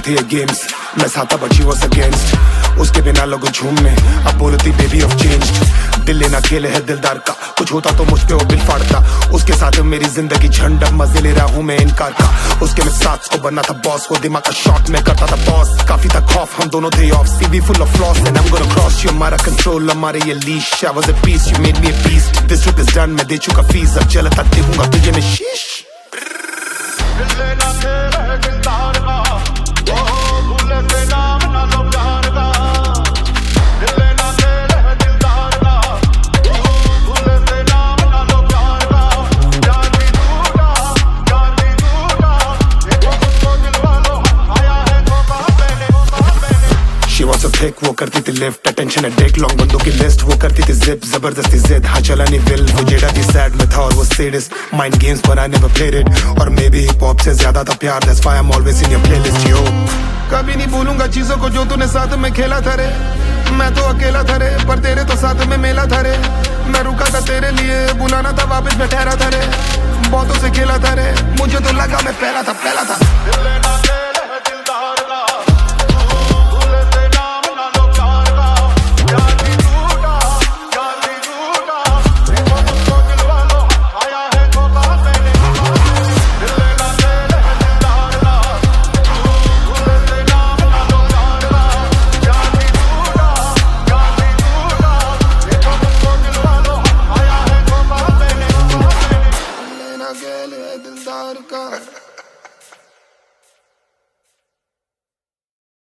थे ये गेम्स, मैं साथा बट शी वाज अगेंस्ट। उसके बिना लोग झूमने, अब बोलती बेबी ऑफ चेंज। दिल लेना खेल है दिलदार का, कुछ होता तो मुझ पे वो बिल फाड़ता। उसके साथ मेरी जिंदगी झंड, अब मजे ले रहा हूँ मैं इनकार का। उसके में साथ को बनना था बॉस, वो दिमाग का शॉट में करता था बॉस। काफी था खौफ, हम दोनों थे ऑफ, सीवी full of flaws and I am gonna cross you. हमारा कंट्रोल, हमारे ये leash, I was a piece, you made me a piece. This trip is done, मैं दे चुका फीस, अब चलता देखूंगा तुझे मैं शीश। She was so thick, वो करती थी लिफ्ट, अटेंशन एडिक्ट, लॉन्ग बंदों की लिस्ट, वो करती थी जिप, जबरदस्ती जिद, हाँ चला नहीं विल। वो जेड़ा थी सैड में था और वो सैडिस्ट, माइंड गेम्स पर I never played it, और मे बी हिप हॉप से ज्यादा था प्यार, that's why I'm always in your playlist yo। कभी नहीं भूलूंगा चीजों को जो तूने साथ में खेला था रे, मैं तो अकेला था रे, पर तेरे तो साथ में मेला था रे। मैं रुका था तेरे लिए, बुलाना था वापस मैं ठहरा था रे, बहुतों से खेला था रे, मुझे तो लगा मैं पहला था। दिलदार का